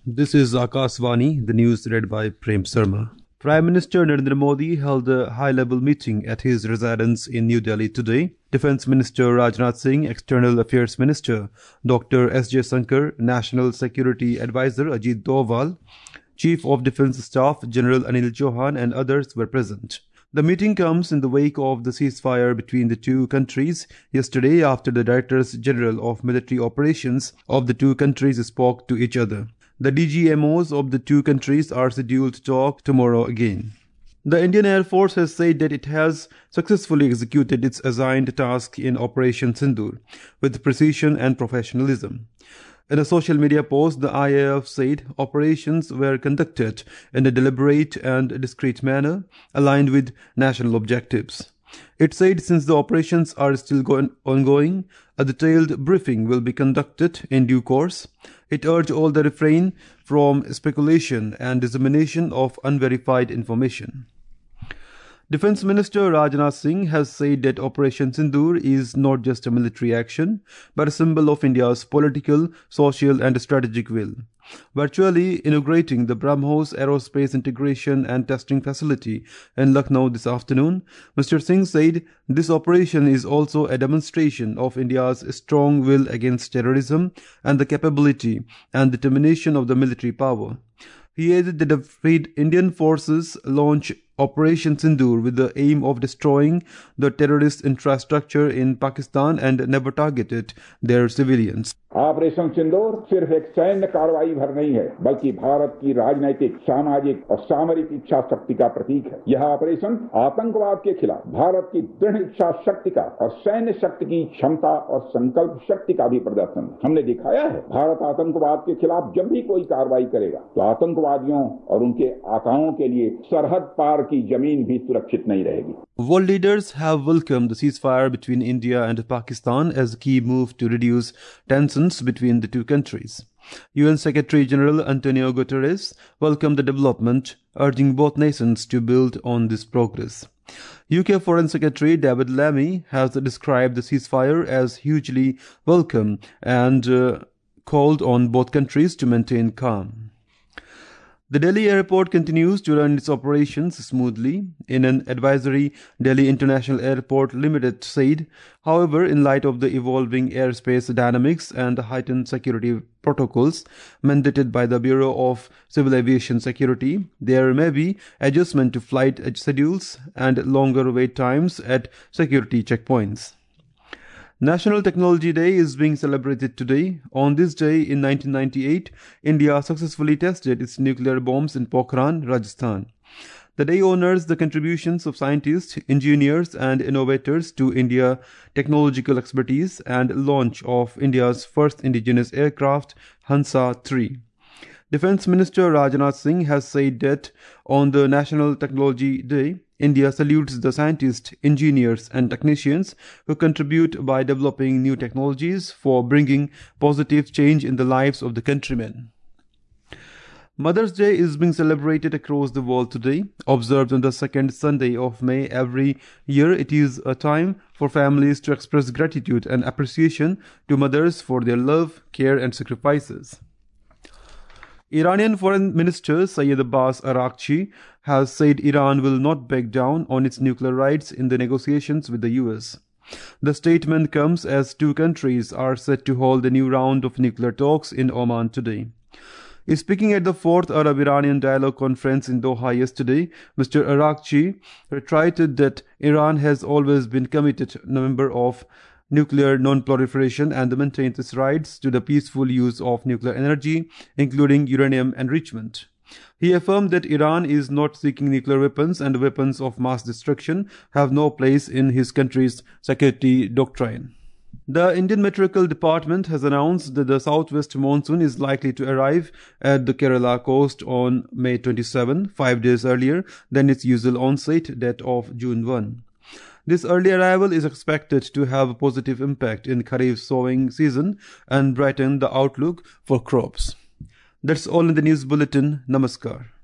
This is Akashvani, the news read by Prem Sharma. Prime Minister Narendra Modi held a high-level meeting at his residence in New Delhi today. Defence Minister Rajnath Singh, External Affairs Minister Dr. S. J. Shankar, National Security Advisor Ajit Doval, Chief of Defence Staff General Anil Chauhan and others were present. The meeting comes in the wake of the ceasefire between the two countries yesterday after the Directors General of Military Operations of the two countries spoke to each other. The DGMOs of the two countries are scheduled to talk tomorrow again. The Indian Air Force has said that it has successfully executed its assigned task in Operation Sindoor with precision and professionalism. In a social media post, the IAF said operations were conducted in a deliberate and discreet manner, aligned with national objectives. It said since the operations are still ongoing, a detailed briefing will be conducted in due course. It urged all to refrain from speculation and dissemination of unverified information. Defence Minister Rajnath Singh has said that Operation Sindoor is not just a military action, but a symbol of India's political, social and strategic will. Virtually inaugurating the BrahMos Aerospace Integration and Testing Facility in Lucknow this afternoon, Mr. Singh said this operation is also a demonstration of India's strong will against terrorism and the capability and determination of the military power. He added that the Indian forces launch Operation Sindoor with the aim of destroying the terrorist infrastructure in Pakistan and never targeted their civilians. Operation Sindoor सिर्फ एक सैन्य कार्रवाई भर नहीं है, बल्कि भारत की राजनीतिक, सामाजिक और सामरिक इच्छा शक्ति का प्रतीक है। यह ऑपरेशन आतंकवाद के खिलाफ भारत की दृढ़ इच्छा शक्ति का और सैन्य शक्ति की क्षमता और संकल्प शक्ति का भी प्रदर्शन है। हमने दिखाया है, भारत आतंकवाद के खिलाफ जब भी कोई कार्रवाई करेगा, तो आतंकवादियों और उनके आकाओं के लिए सरहद पार की जमीन भी सुरक्षित नहीं रहेगी। World leaders have welcomed the ceasefire between India and Pakistan as a key move to reduce tensions between the two countries. UN Secretary General Antonio Guterres welcomed the development, urging both nations to build on this progress. UK Foreign Secretary David Lammy has described the ceasefire as hugely welcome and called on both countries to maintain calm. The Delhi airport continues to run its operations smoothly. In an advisory, Delhi International Airport Limited said, however, in light of the evolving airspace dynamics and the heightened security protocols mandated by the Bureau of Civil Aviation Security, there may be adjustment to flight schedules and longer wait times at security checkpoints. National Technology Day is being celebrated today. On this day in 1998, India successfully tested its nuclear bombs in Pokhran, Rajasthan. The day honors the contributions of scientists, engineers and innovators to India's technological expertise and launch of India's first indigenous aircraft, Hansa-3. Defence Minister Rajnath Singh has said that on the National Technology Day, India salutes the scientists, engineers and technicians who contribute by developing new technologies for bringing positive change in the lives of the countrymen. Mother's Day is being celebrated across the world today. Observed on the second Sunday of May every year, it is a time for families to express gratitude and appreciation to mothers for their love, care and sacrifices. Iranian Foreign Minister Sayyid Abbas Araghchi has said Iran will not back down on its nuclear rights in the negotiations with the US. The statement comes as two countries are set to hold a new round of nuclear talks in Oman today. Speaking at the 4th Arab-Iranian Dialogue Conference in Doha yesterday, Mr. Araghchi reiterated that Iran has always been committed member of nuclear non-proliferation and maintains its rights to the peaceful use of nuclear energy, including uranium enrichment. He affirmed that Iran is not seeking nuclear weapons and weapons of mass destruction have no place in his country's security doctrine. The Indian Meteorological Department has announced that the southwest monsoon is likely to arrive at the Kerala coast on May 27, 5 days earlier than its usual onset date of June 1. This early arrival is expected to have a positive impact in Kharif sowing season and brighten the outlook for crops. That's all in the news bulletin. Namaskar.